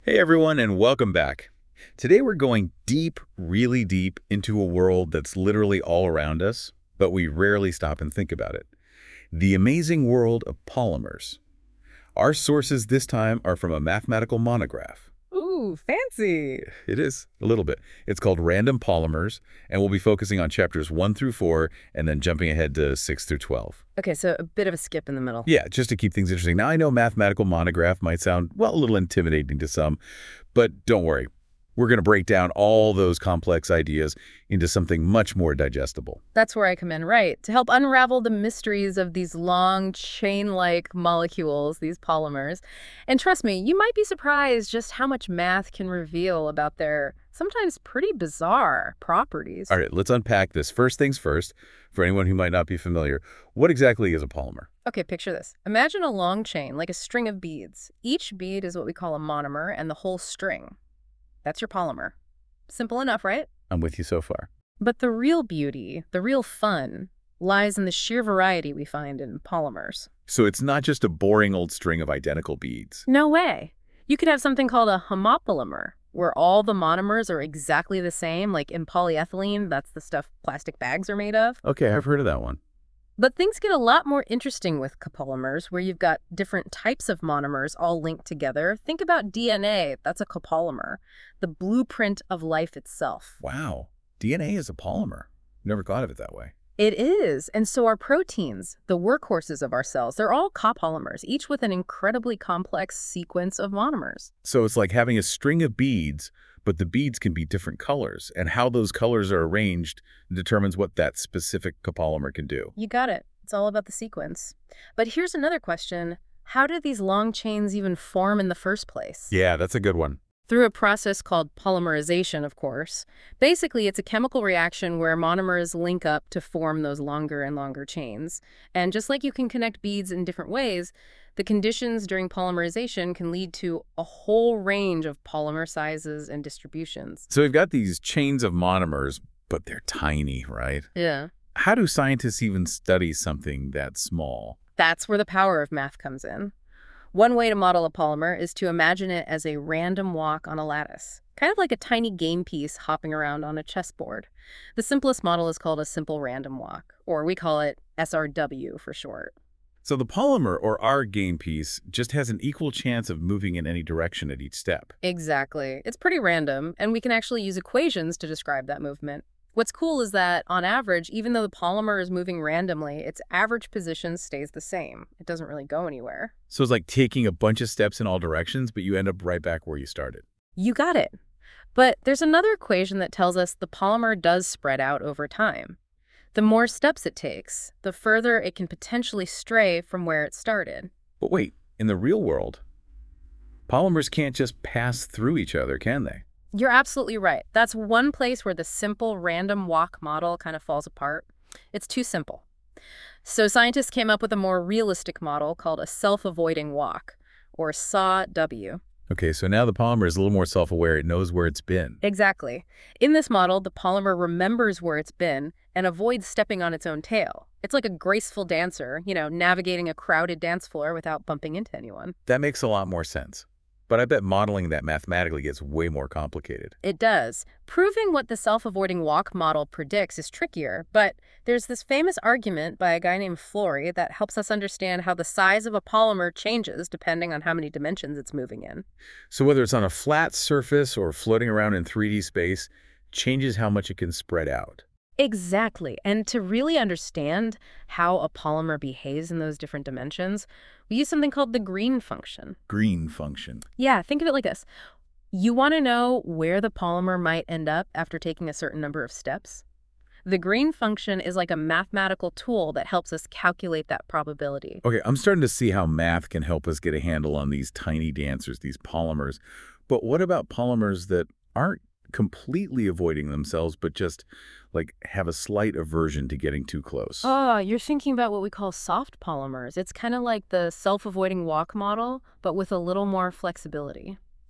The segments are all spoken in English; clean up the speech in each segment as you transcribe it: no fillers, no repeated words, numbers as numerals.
Hey everyone, and welcome back. Today we're going deep, really deep into a world that's literally all around us, but we rarely stop and think about it. The amazing world of polymers. Our sources this time are from a mathematical monograph. Ooh, fancy. It is, a little bit. It's called Random Polymers, and we'll be focusing on chapters 1 through 4 and then jumping ahead to 6 through 12. Okay, so a bit of a skip in the middle. Yeah, just to keep things interesting. Now, I know mathematical monograph might sound, well, a little intimidating to some, but don't worry. We're going to break down all those complex ideas into something much more digestible. That's where I come in, right, to help unravel the mysteries of these long chain-like molecules, these polymers. And trust me, you might be surprised just how much math can reveal about their sometimes pretty bizarre properties. All right, let's unpack this. First things first, for anyone who might not be familiar, what exactly is a polymer? Okay, picture this. Imagine a long chain, like a string of beads. Each bead is what we call a monomer, and the whole string. That's your polymer. Simple enough, right? I'm with you so far. But the real beauty, the real fun, lies in the sheer variety we find in polymers. So it's not just a boring old string of identical beads. No way. You could have something called a homopolymer, where all the monomers are exactly the same, like in polyethylene, that's the stuff plastic bags are made of. Okay, I've heard of that one. But things get a lot more interesting with copolymers, where you've got different types of monomers all linked together. Think about DNA, that's a copolymer, the blueprint of life itself. Wow, DNA is a polymer. Never thought of it that way. It is, and so are proteins, the workhorses of our cells. They're all copolymers, each with an incredibly complex sequence of monomers. So it's like having a string of beads, but the beads can be different colors, and how those colors are arranged determines what that specific copolymer can do. You got it. It's all about the sequence. But here's another question. How do these long chains even form in the first place? Yeah, that's a good one. Through a process called polymerization, of course. Basically, it's a chemical reaction where monomers link up to form those longer and longer chains. And just like you can connect beads in different ways, the conditions during polymerization can lead to a whole range of polymer sizes and distributions. So we've got these chains of monomers, but they're tiny, right? Yeah. How do scientists even study something that small? That's where the power of math comes in. One way to model a polymer is to imagine it as a random walk on a lattice, kind of like a tiny game piece hopping around on a chessboard. The simplest model is called a simple random walk, or we call it SRW for short. So the polymer, or our game piece, just has an equal chance of moving in any direction at each step. Exactly. It's pretty random, and we can actually use equations to describe that movement. What's cool is that, on average, even though the polymer is moving randomly, its average position stays the same. It doesn't really go anywhere. So it's like taking a bunch of steps in all directions, but you end up right back where you started. You got it. But there's another equation that tells us the polymer does spread out over time. The more steps it takes, the further it can potentially stray from where it started. But wait, in the real world, polymers can't just pass through each other, can they? You're absolutely right. That's one place where the simple random walk model kind of falls apart. It's too simple. So scientists came up with a more realistic model called a self-avoiding walk, or SAW-W. Okay, so now the polymer is a little more self-aware. It knows where it's been. Exactly. In this model, the polymer remembers where it's been and avoids stepping on its own tail. It's like a graceful dancer, navigating a crowded dance floor without bumping into anyone. That makes a lot more sense. But I bet modeling that mathematically gets way more complicated. It does. Proving what the self-avoiding walk model predicts is trickier, but there's this famous argument by a guy named Flory that helps us understand how the size of a polymer changes depending on how many dimensions it's moving in. So whether it's on a flat surface or floating around in 3D space, changes how much it can spread out. Exactly. And to really understand how a polymer behaves in those different dimensions, we use something called the green function. Green function. Yeah, think of it like this. You want to know where the polymer might end up after taking a certain number of steps? The green function is like a mathematical tool that helps us calculate that probability. Okay, I'm starting to see how math can help us get a handle on these tiny dancers, these polymers. But what about polymers that aren't completely avoiding themselves, but just like have a slight aversion to getting too close? Oh, you're thinking about what we call soft polymers. It's kind of like the self-avoiding walk model, but with a little more flexibility.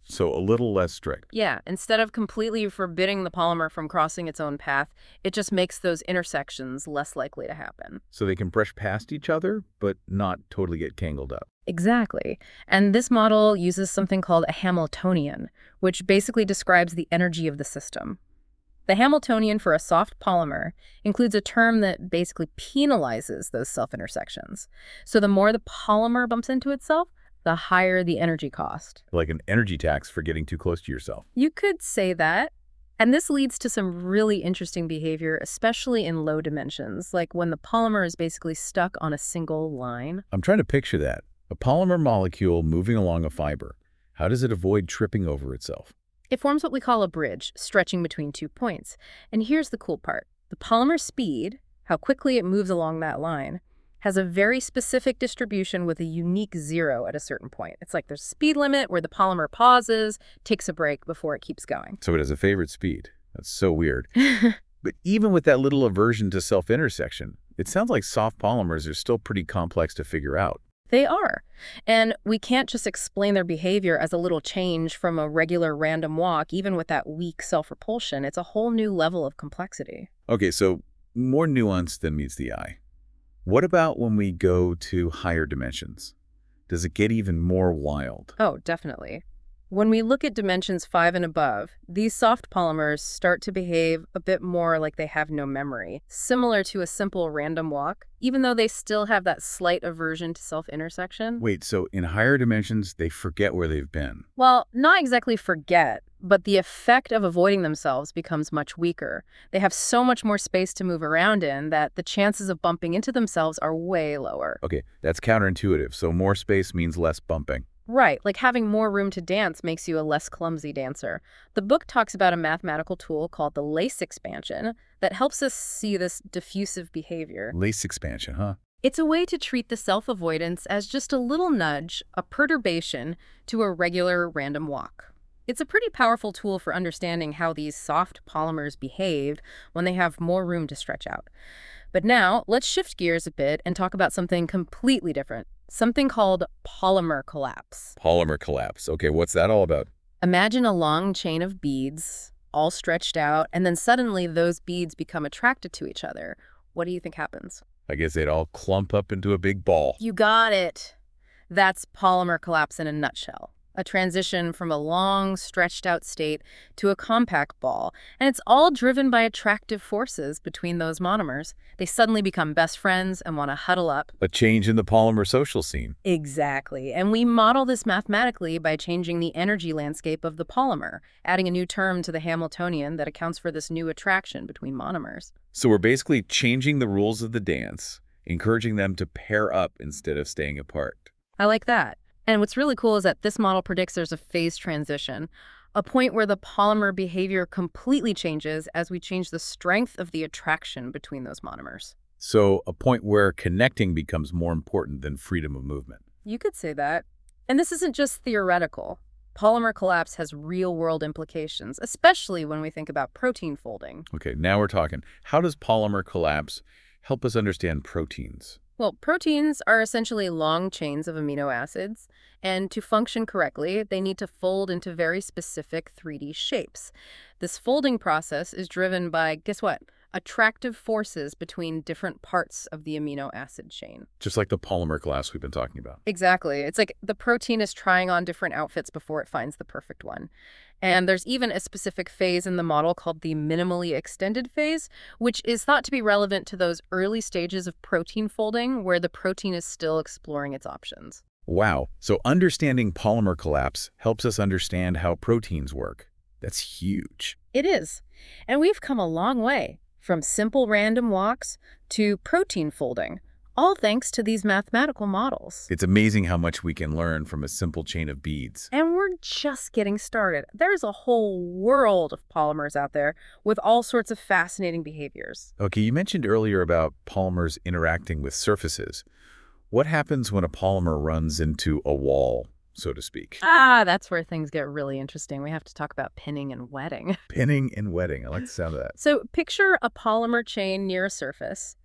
So a little less strict. Yeah, instead of completely forbidding the polymer from crossing its own path, it just makes those intersections less likely to happen. So they can brush past each other, but not totally get tangled up. Exactly. And this model uses something called a Hamiltonian, which basically describes the energy of the system. The Hamiltonian for a soft polymer includes a term that basically penalizes those self-intersections. So the more the polymer bumps into itself, the higher the energy cost. Like an energy tax for getting too close to yourself. You could say that. And this leads to some really interesting behavior, especially in low dimensions, like when the polymer is basically stuck on a single line. I'm trying to picture that. A polymer molecule moving along a fiber. How does it avoid tripping over itself? It forms what we call a bridge, stretching between 2 points. And here's the cool part. The polymer speed, how quickly it moves along that line, has a very specific distribution with a unique zero at a certain point. It's like there's a speed limit where the polymer pauses, takes a break before it keeps going. So it has a favorite speed. That's so weird. But even with that little aversion to self-intersection, it sounds like soft polymers are still pretty complex to figure out. They are. And we can't just explain their behavior as a little change from a regular random walk, even with that weak self-repulsion. It's a whole new level of complexity. Okay, so more nuance than meets the eye. What about when we go to higher dimensions? Does it get even more wild? Oh, definitely. When we look at dimensions 5 and above, these soft polymers start to behave a bit more like they have no memory, similar to a simple random walk, even though they still have that slight aversion to self-intersection. Wait, so in higher dimensions, they forget where they've been. Well, not exactly forget, but the effect of avoiding themselves becomes much weaker. They have so much more space to move around in that the chances of bumping into themselves are way lower. Okay, that's counterintuitive, so more space means less bumping. Right, like having more room to dance makes you a less clumsy dancer. The book talks about a mathematical tool called the lace expansion that helps us see this diffusive behavior. Lace expansion, huh? It's a way to treat the self-avoidance as just a little nudge, a perturbation, to a regular random walk. It's a pretty powerful tool for understanding how these soft polymers behave when they have more room to stretch out. But now, let's shift gears a bit and talk about something completely different, something called polymer collapse. Polymer collapse. Okay, what's that all about? Imagine a long chain of beads, all stretched out, and then suddenly those beads become attracted to each other. What do you think happens? I guess they'd all clump up into a big ball. You got it. That's polymer collapse in a nutshell. A transition from a long, stretched-out state to a compact ball. And it's all driven by attractive forces between those monomers. They suddenly become best friends and want to huddle up. A change in the polymer social scene. Exactly. And we model this mathematically by changing the energy landscape of the polymer, adding a new term to the Hamiltonian that accounts for this new attraction between monomers. So we're basically changing the rules of the dance, encouraging them to pair up instead of staying apart. I like that. And what's really cool is that this model predicts there's a phase transition, a point where the polymer behavior completely changes as we change the strength of the attraction between those monomers. So a point where connecting becomes more important than freedom of movement. You could say that. And this isn't just theoretical. Polymer collapse has real-world implications, especially when we think about protein folding. Okay, now we're talking. How does polymer collapse help us understand proteins? Well, proteins are essentially long chains of amino acids, and to function correctly, they need to fold into very specific 3D shapes. This folding process is driven by, guess what? Attractive forces between different parts of the amino acid chain. Just like the polymer collapse we've been talking about. Exactly. It's like the protein is trying on different outfits before it finds the perfect one. And there's even a specific phase in the model called the minimally extended phase, which is thought to be relevant to those early stages of protein folding where the protein is still exploring its options. Wow. So understanding polymer collapse helps us understand how proteins work. That's huge. It is. And we've come a long way, from simple random walks to protein folding, all thanks to these mathematical models. It's amazing how much we can learn from a simple chain of beads. And we're just getting started. There's a whole world of polymers out there with all sorts of fascinating behaviors. Okay, you mentioned earlier about polymers interacting with surfaces. What happens when a polymer runs into a wall, so to speak? That's where things get really interesting. We have to talk about pinning and wetting. Pinning and wetting. I like the sound of that. So picture a polymer chain near a surface.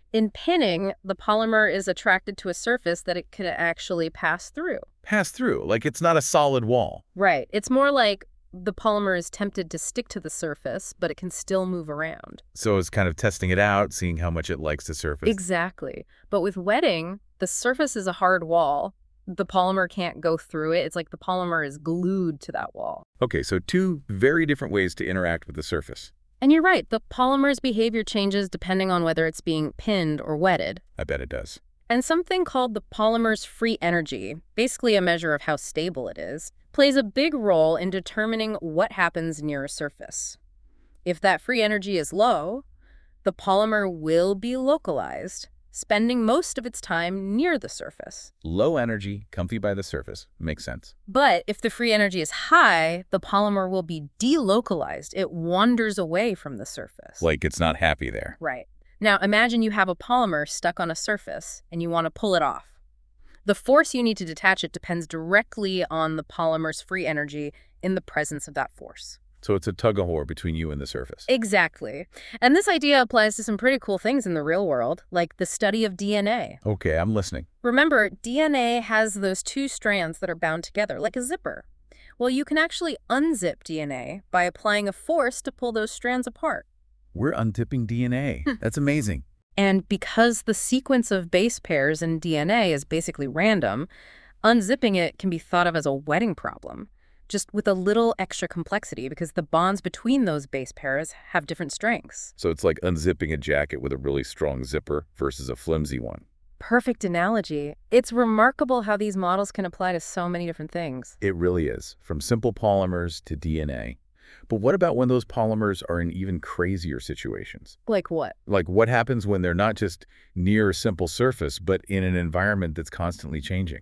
In pinning, the polymer is attracted to a surface that it could actually pass through. Pass through, like it's not a solid wall. Right. It's more like the polymer is tempted to stick to the surface, but it can still move around. So it's kind of testing it out, seeing how much it likes the surface. Exactly. But with wetting, the surface is a hard wall. The polymer can't go through it. It's like the polymer is glued to that wall. Okay, so two very different ways to interact with the surface. And you're right, the polymer's behavior changes depending on whether it's being pinned or wetted. I bet it does. And something called the polymer's free energy, basically a measure of how stable it is, plays a big role in determining what happens near a surface. If that free energy is low, the polymer will be localized, spending most of its time near the surface. Low energy, comfy by the surface. Makes sense. But if the free energy is high, the polymer will be delocalized. It wanders away from the surface. Like it's not happy there. Right. Now, imagine you have a polymer stuck on a surface and you want to pull it off. The force you need to detach it depends directly on the polymer's free energy in the presence of that force. So it's a tug-of-war between you and the surface. Exactly. And this idea applies to some pretty cool things in the real world, like the study of DNA. Okay, I'm listening. Remember, DNA has those two strands that are bound together, like a zipper. Well, you can actually unzip DNA by applying a force to pull those strands apart. We're untipping DNA. That's amazing. And because the sequence of base pairs in DNA is basically random, unzipping it can be thought of as a wetting problem, just with a little extra complexity because the bonds between those base pairs have different strengths. So it's like unzipping a jacket with a really strong zipper versus a flimsy one. Perfect analogy. It's remarkable how these models can apply to so many different things. It really is, from simple polymers to DNA. But what about when those polymers are in even crazier situations? Like what? Like what happens when they're not just near a simple surface, but in an environment that's constantly changing?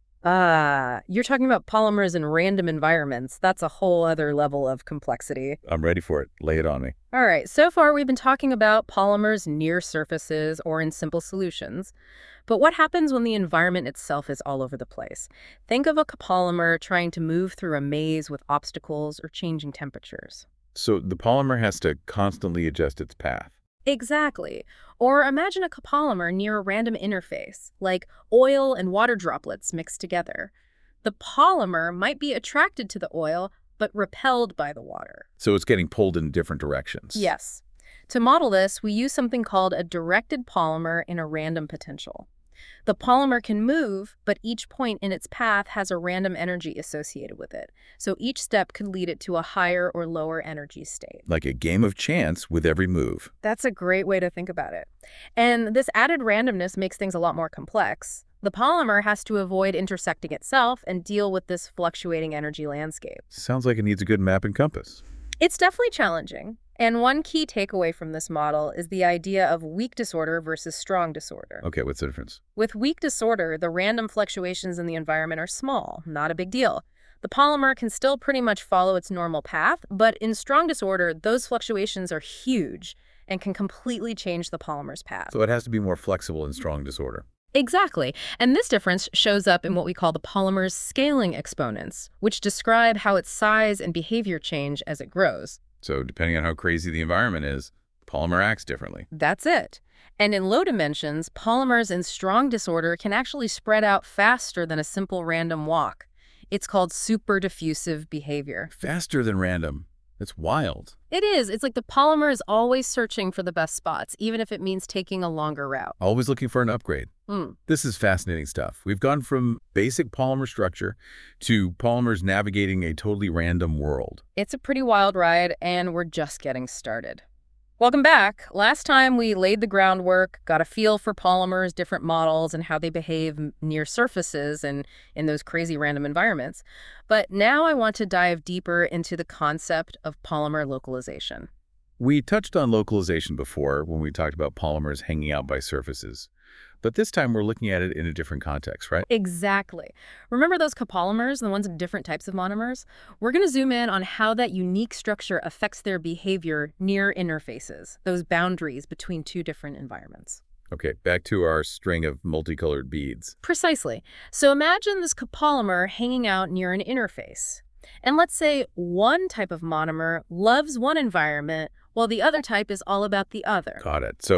You're talking about polymers in random environments. That's a whole other level of complexity. I'm ready for it. Lay it on me. All right, so far we've been talking about polymers near surfaces or in simple solutions. But what happens when the environment itself is all over the place? Think of a copolymer trying to move through a maze with obstacles or changing temperatures. So the polymer has to constantly adjust its path. Exactly. Or imagine a copolymer near a random interface, like oil and water droplets mixed together. The polymer might be attracted to the oil, but repelled by the water. So it's getting pulled in different directions. Yes. To model this, we use something called a directed polymer in a random potential. The polymer can move, but each point in its path has a random energy associated with it. So each step could lead it to a higher or lower energy state. Like a game of chance with every move. That's a great way to think about it. And this added randomness makes things a lot more complex. The polymer has to avoid intersecting itself and deal with this fluctuating energy landscape. Sounds like it needs a good map and compass. It's definitely challenging. And one key takeaway from this model is the idea of weak disorder versus strong disorder. Okay, what's the difference? With weak disorder, the random fluctuations in the environment are small, not a big deal. The polymer can still pretty much follow its normal path, but in strong disorder, those fluctuations are huge and can completely change the polymer's path. So it has to be more flexible in strong disorder. Exactly. And this difference shows up in what we call the polymer's scaling exponents, which describe how its size and behavior change as it grows. So depending on how crazy the environment is, polymer acts differently. That's it. And in low dimensions, polymers in strong disorder can actually spread out faster than a simple random walk. It's called superdiffusive behavior. Faster than random. It's wild. It is. It's like the polymer is always searching for the best spots, even if it means taking a longer route. Always looking for an upgrade. This is fascinating stuff. We've gone from basic polymer structure to polymers navigating a totally random world. It's a pretty wild ride, and we're just getting started. Welcome back. Last time we laid the groundwork, got a feel for polymers, different models, and how they behave near surfaces and in those crazy random environments. But now I want to dive deeper into the concept of polymer localization. We touched on localization before when we talked about polymers hanging out by surfaces. But this time we're looking at it in a different context, right? Exactly. Remember those copolymers, the ones of different types of monomers? We're going to zoom in on how that unique structure affects their behavior near interfaces, those boundaries between two different environments. Okay, back to our string of multicolored beads. Precisely. So imagine this copolymer hanging out near an interface. And let's say one type of monomer loves one environment while the other type is all about the other. Got it. So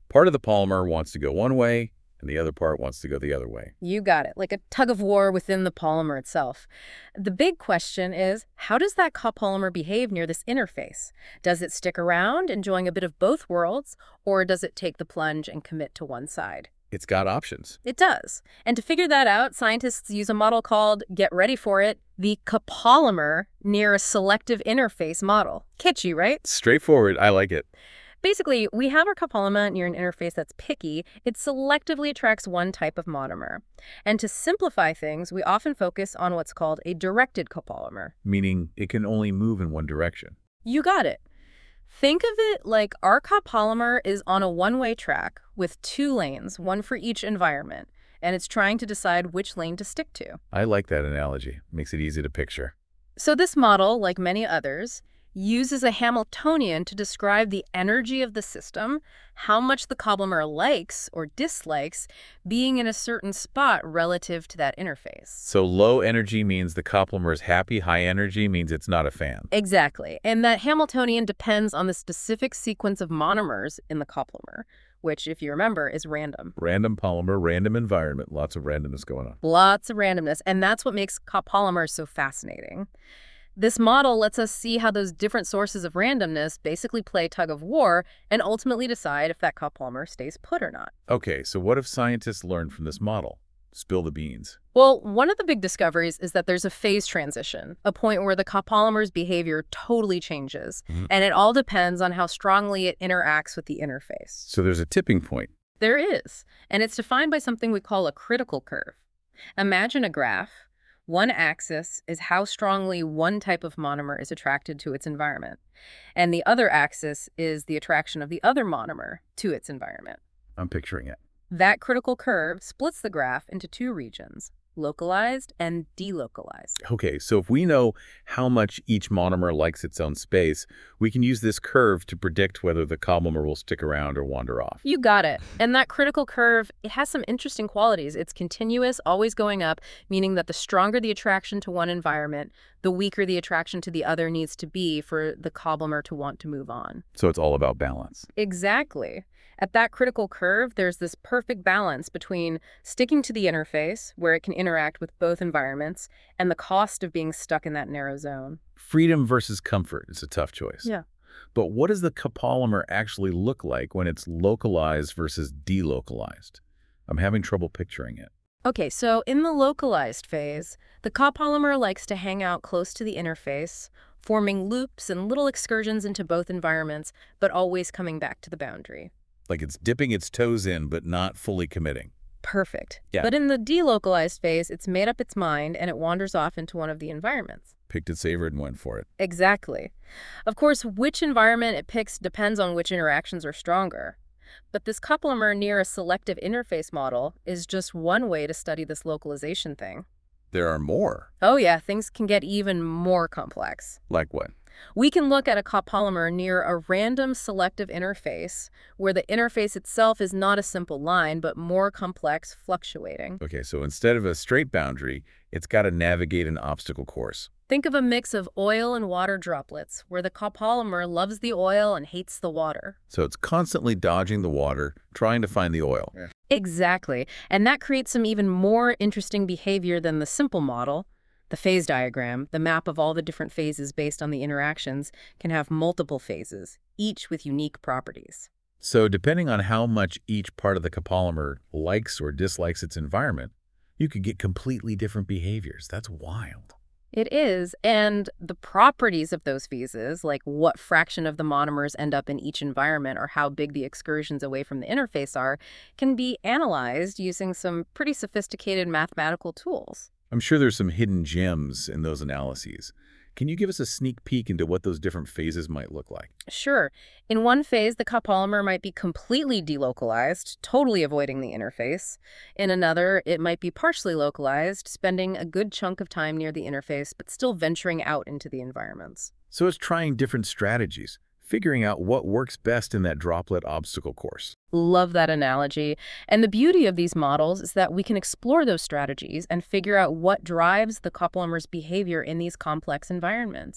Part of the polymer wants to go one way, and the other part wants to go the other way. You got it, like a tug of war within the polymer itself. The big question is, how does that copolymer behave near this interface? Does it stick around, enjoying a bit of both worlds, or does it take the plunge and commit to one side? It's got options. It does. And to figure that out, scientists use a model called, get ready for it, the copolymer near a selective interface model. Kitschy, right? Straightforward. I like it. Basically, we have our copolymer near an interface that's picky. It selectively attracts one type of monomer. And to simplify things, we often focus on what's called a directed copolymer. Meaning it can only move in one direction. You got it. Think of it like our copolymer is on a one-way track with two lanes, one for each environment, and it's trying to decide which lane to stick to. I like that analogy. Makes it easy to picture. So this model, like many others, uses a Hamiltonian to describe the energy of the system, how much the copolymer likes or dislikes being in a certain spot relative to that interface. So low energy means the copolymer is happy, high energy means it's not a fan. Exactly. And that Hamiltonian depends on the specific sequence of monomers in the copolymer, which, if you remember, is random. Random polymer, random environment, lots of randomness going on. Lots of randomness, and that's what makes copolymers so fascinating. This model lets us see how those different sources of randomness basically play tug of war and ultimately decide if that copolymer stays put or not. Okay, so what have scientists learned from this model? Spill the beans. Well, one of the big discoveries is that there's a phase transition, a point where the copolymer's behavior totally changes, and it all depends on how strongly it interacts with the interface. So there's a tipping point. There is, and it's defined by something we call a critical curve. Imagine a graph. One axis is how strongly one type of monomer is attracted to its environment, and the other axis is the attraction of the other monomer to its environment. I'm picturing it. That critical curve splits the graph into two regions, localized and delocalized. Okay, so if we know how much each monomer likes its own space, we can use this curve to predict whether the copolymer will stick around or wander off. You got it. And that critical curve, it has some interesting qualities. It's continuous, always going up, meaning that the stronger the attraction to one environment, the weaker the attraction to the other needs to be for the copolymer to want to move on. So it's all about balance. Exactly. At that critical curve, there's this perfect balance between sticking to the interface, where it can interact with both environments, and the cost of being stuck in that narrow zone. Freedom versus comfort is a tough choice. Yeah. But what does the copolymer actually look like when it's localized versus delocalized? I'm having trouble picturing it. Okay, so in the localized phase, the copolymer likes to hang out close to the interface, forming loops and little excursions into both environments, but always coming back to the boundary. Like it's dipping its toes in, but not fully committing. Perfect. Yeah. But in the delocalized phase, it's made up its mind and it wanders off into one of the environments. Picked its favorite and went for it. Exactly. Of course, which environment it picks depends on which interactions are stronger. But this copolymer near a selective interface model is just one way to study this localization thing. There are more. Oh yeah, things can get even more complex. Like what? We can look at a copolymer near a random selective interface where the interface itself is not a simple line, but more complex, fluctuating. Okay, so instead of a straight boundary, it's got to navigate an obstacle course. Think of a mix of oil and water droplets, where the copolymer loves the oil and hates the water. So it's constantly dodging the water, trying to find the oil. Yeah. Exactly. And that creates some even more interesting behavior than the simple model. The phase diagram, the map of all the different phases based on the interactions, can have multiple phases, each with unique properties. So depending on how much each part of the copolymer likes or dislikes its environment, you could get completely different behaviors. That's wild. It is, and the properties of those phases, like what fraction of the monomers end up in each environment or how big the excursions away from the interface are, can be analyzed using some pretty sophisticated mathematical tools. I'm sure there's some hidden gems in those analyses. Can you give us a sneak peek into what those different phases might look like? Sure. In one phase, the copolymer might be completely delocalized, totally avoiding the interface. In another, it might be partially localized, spending a good chunk of time near the interface, but still venturing out into the environments. So it's trying different strategies, figuring out what works best in that droplet obstacle course. Love that analogy. And the beauty of these models is that we can explore those strategies and figure out what drives the copolymer's behavior in these complex environments.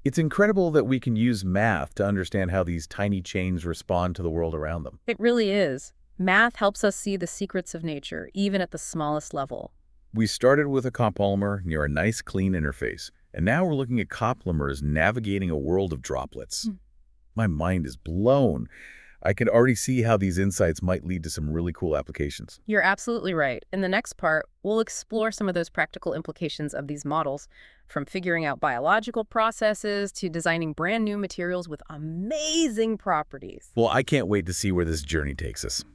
It's incredible that we can use math to understand how these tiny chains respond to the world around them. It really is. Math helps us see the secrets of nature, even at the smallest level. We started with a copolymer near a nice clean interface, and now we're looking at copolymers navigating a world of droplets. Hmm. My mind is blown. I can already see how these insights might lead to some really cool applications. You're absolutely right. In the next part, we'll explore some of those practical implications of these models, from figuring out biological processes to designing brand new materials with amazing properties. Well, I can't wait to see where this journey takes us.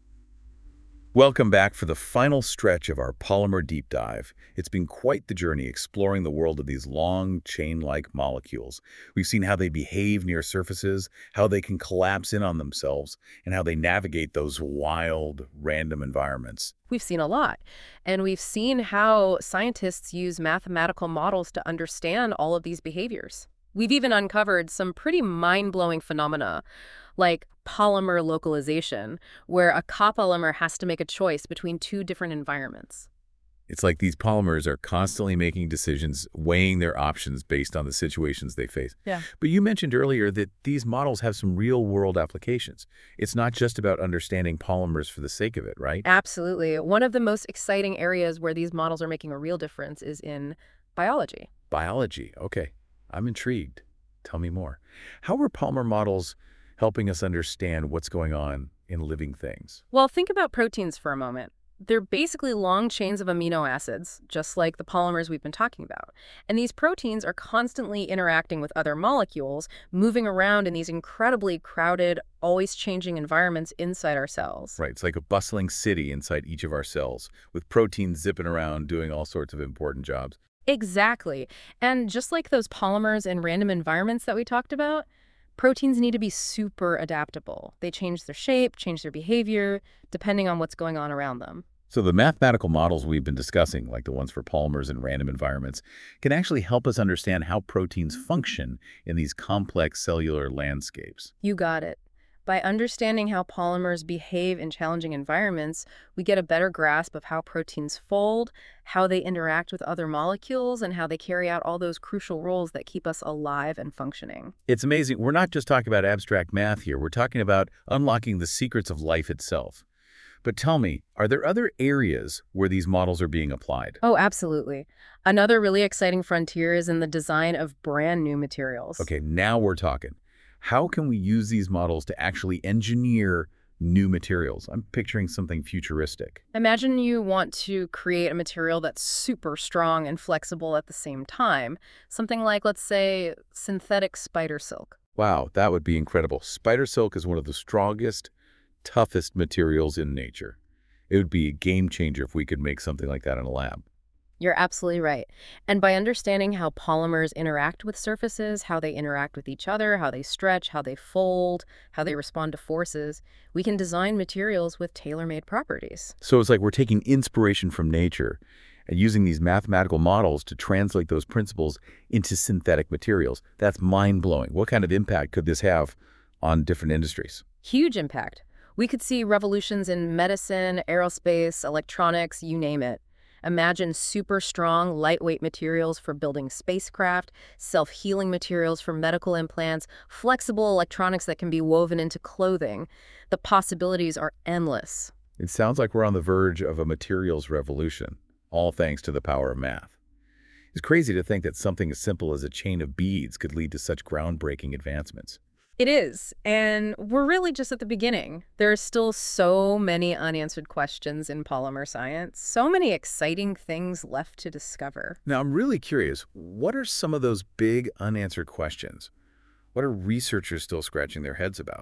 Welcome back for the final stretch of our polymer deep dive. It's been quite the journey exploring the world of these long, chain-like molecules. We've seen how they behave near surfaces, how they can collapse in on themselves, and how they navigate those wild, random environments. We've seen a lot, and we've seen how scientists use mathematical models to understand all of these behaviors. We've even uncovered some pretty mind-blowing phenomena, like polymer localization, where a copolymer has to make a choice between two different environments. It's like these polymers are constantly making decisions, weighing their options based on the situations they face. Yeah. But you mentioned earlier that these models have some real-world applications. It's not just about understanding polymers for the sake of it, right? Absolutely. One of the most exciting areas where these models are making a real difference is in biology. Biology. Okay. I'm intrigued. Tell me more. How are polymer models helping us understand what's going on in living things? Well, think about proteins for a moment. They're basically long chains of amino acids, just like the polymers we've been talking about. And these proteins are constantly interacting with other molecules, moving around in these incredibly crowded, always changing environments inside our cells. Right. It's like a bustling city inside each of our cells, with proteins zipping around doing all sorts of important jobs. Exactly. And just like those polymers in random environments that we talked about, proteins need to be super adaptable. They change their shape, change their behavior, depending on what's going on around them. So the mathematical models we've been discussing, like the ones for polymers in random environments, can actually help us understand how proteins function in these complex cellular landscapes. You got it. By understanding how polymers behave in challenging environments, we get a better grasp of how proteins fold, how they interact with other molecules, and how they carry out all those crucial roles that keep us alive and functioning. It's amazing. We're not just talking about abstract math here. We're talking about unlocking the secrets of life itself. But tell me, are there other areas where these models are being applied? Oh, absolutely. Another really exciting frontier is in the design of brand new materials. Okay, now we're talking. How can we use these models to actually engineer new materials? I'm picturing something futuristic. Imagine you want to create a material that's super strong and flexible at the same time. Something like, let's say, synthetic spider silk. Wow, that would be incredible. Spider silk is one of the strongest, toughest materials in nature. It would be a game changer if we could make something like that in a lab. You're absolutely right. And by understanding how polymers interact with surfaces, how they interact with each other, how they stretch, how they fold, how they respond to forces, we can design materials with tailor-made properties. So it's like we're taking inspiration from nature and using these mathematical models to translate those principles into synthetic materials. That's mind-blowing. What kind of impact could this have on different industries? Huge impact. We could see revolutions in medicine, aerospace, electronics, you name it. Imagine super strong, lightweight materials for building spacecraft, self-healing materials for medical implants, flexible electronics that can be woven into clothing. The possibilities are endless. It sounds like we're on the verge of a materials revolution, all thanks to the power of math. It's crazy to think that something as simple as a chain of beads could lead to such groundbreaking advancements. It is, and we're really just at the beginning. There are still so many unanswered questions in polymer science, so many exciting things left to discover. Now, I'm really curious, what are some of those big unanswered questions? What are researchers still scratching their heads about?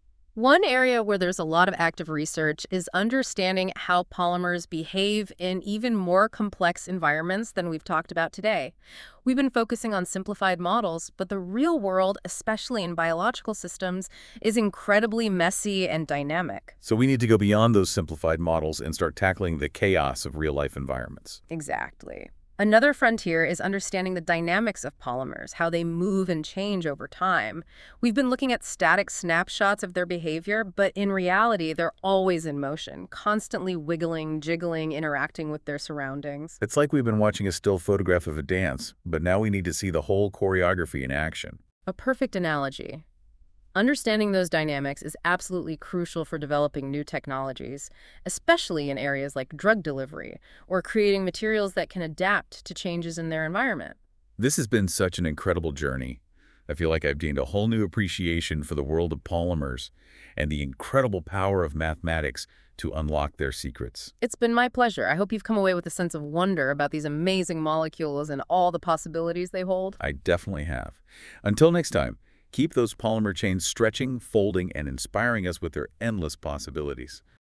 One area where there's a lot of active research is understanding how polymers behave in even more complex environments than we've talked about today. We've been focusing on simplified models, but the real world, especially in biological systems, is incredibly messy and dynamic. So we need to go beyond those simplified models and start tackling the chaos of real-life environments. Exactly. Another frontier is understanding the dynamics of polymers, how they move and change over time. We've been looking at static snapshots of their behavior, but in reality, they're always in motion, constantly wiggling, jiggling, interacting with their surroundings. It's like we've been watching a still photograph of a dance, but now we need to see the whole choreography in action. A perfect analogy. Understanding those dynamics is absolutely crucial for developing new technologies, especially in areas like drug delivery or creating materials that can adapt to changes in their environment. This has been such an incredible journey. I feel like I've gained a whole new appreciation for the world of polymers and the incredible power of mathematics to unlock their secrets. It's been my pleasure. I hope you've come away with a sense of wonder about these amazing molecules and all the possibilities they hold. I definitely have. Until next time, keep those polymer chains stretching, folding, and inspiring us with their endless possibilities.